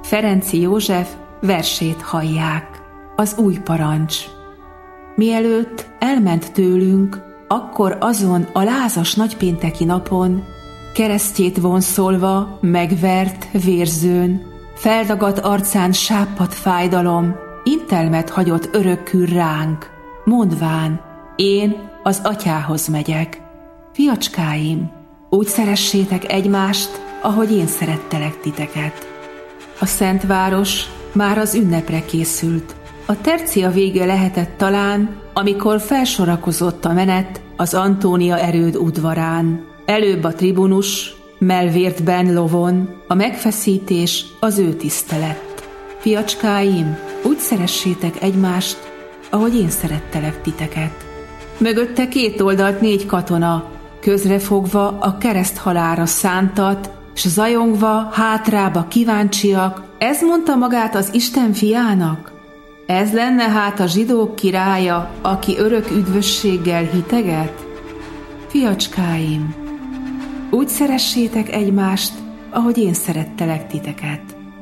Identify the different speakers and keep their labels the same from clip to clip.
Speaker 1: Ferenczy József versét hallják. Az új parancs. Mielőtt elment tőlünk, akkor azon a lázas nagypénteki napon, keresztjét vonszolva, megvert, vérzőn, feldagadt arcán sápadt fájdalom, intelmet hagyott örökkül ránk, mondván, én az atyához megyek. Fiacskáim, úgy szeressétek egymást, ahogy én szerettelek titeket. A Szentváros már az ünnepre készült. A tercia vége lehetett talán, amikor felsorakozott a menet az Antónia erőd udvarán. Előbb a tribunus, mellvértben lovon, a megfeszítés az ő tisztelet. Fiacskáim, úgy szeressétek egymást, ahogy én szerettelek titeket. Mögötte két oldalt 4 katona, közrefogva a kereszthalálra szántat, s zajongva hátrába kíváncsiak. Ez mondta magát az Isten fiának? Ez lenne hát a zsidók királya, aki örök üdvösséggel hiteget? Fiacskáim, úgy szeressétek egymást, ahogy én szerettelek titeket.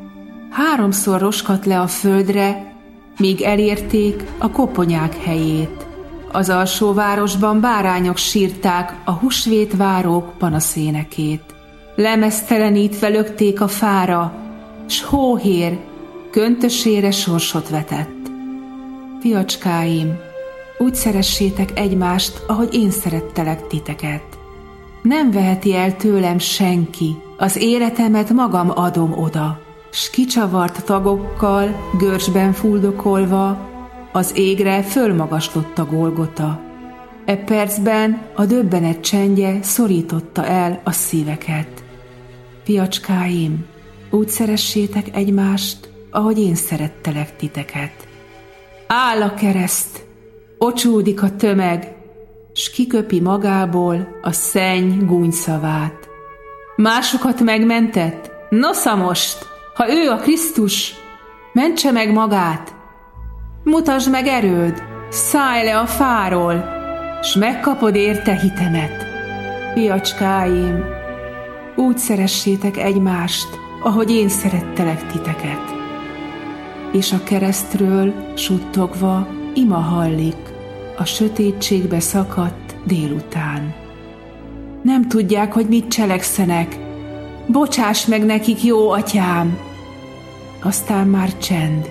Speaker 1: 3-szor roskadt le a földre, míg elérték a koponyák helyét. Az alsóvárosban bárányok sírták a húsvétvárók panaszénekét. Lemeztelenítve lökték a fára, s hóhér köntösére sorsot vetett. Fiacskáim, úgy szeressétek egymást, ahogy én szerettelek titeket. Nem veheti el tőlem senki, az életemet magam adom oda, s kicsavart tagokkal, görcsben fuldokolva, az égre fölmagaslott a Golgota. E percben a döbbenet csendje szorította el a szíveket. Fiacskáim, úgy szeressétek egymást, ahogy én szerettelek titeket. Áll a kereszt, ocsúdik a tömeg, s kiköpi magából a szenny gúnyszavát. Másokat megmentett? Nosza most, ha ő a Krisztus, mentse meg magát! Mutasd meg erőd, szállj le a fáról, s megkapod érte hitemet. Fiacskáim, úgy szeressétek egymást, ahogy én szerettelek titeket. És a keresztről suttogva ima hallik a sötétségbe szakadt délután. Nem tudják, hogy mit cselekszenek. Bocsáss meg nekik, jó atyám! Aztán már csend,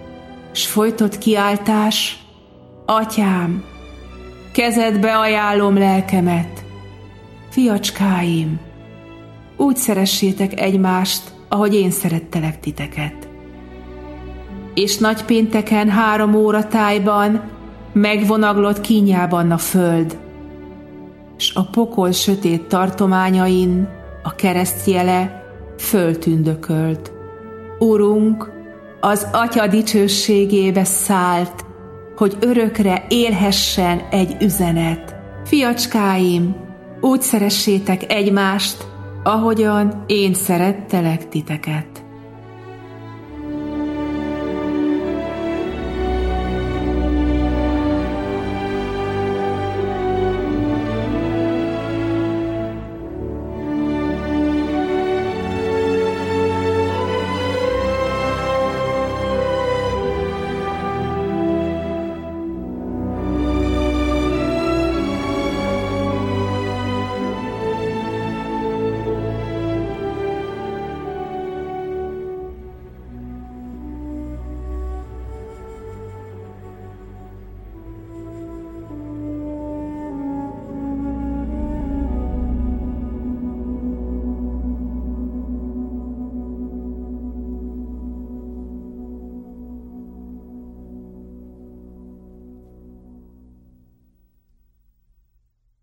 Speaker 1: s folytott kiáltás, atyám, kezedbe ajánlom lelkemet. Fiacskáim, úgy szeressétek egymást, ahogy én szerettelek titeket. És nagypénteken 3 óra tájban megvonaglott kínjában a föld, s a pokol sötét tartományain a keresztjele föltündökölt. Urunk az Atya dicsőségébe szállt, hogy örökre élhessen egy üzenet. Fiacskáim, úgy szeressétek egymást, ahogyan én szerettelek titeket.